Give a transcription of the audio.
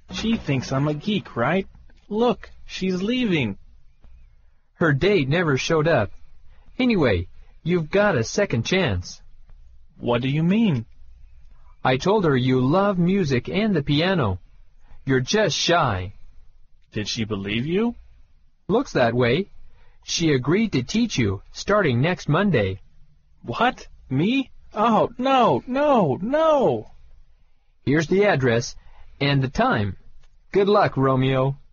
She thinks I'm a geek, right? Look, she's leaving. Her date never showed up. Anyway, you've got a second chance. What do you mean? I told her you love music and the piano. You're just shy. Did she believe you? Looks that way. She agreed to teach you, starting next Monday. What? Me? Oh, no, no, no! Here's the address and the time. Good luck, Romeo.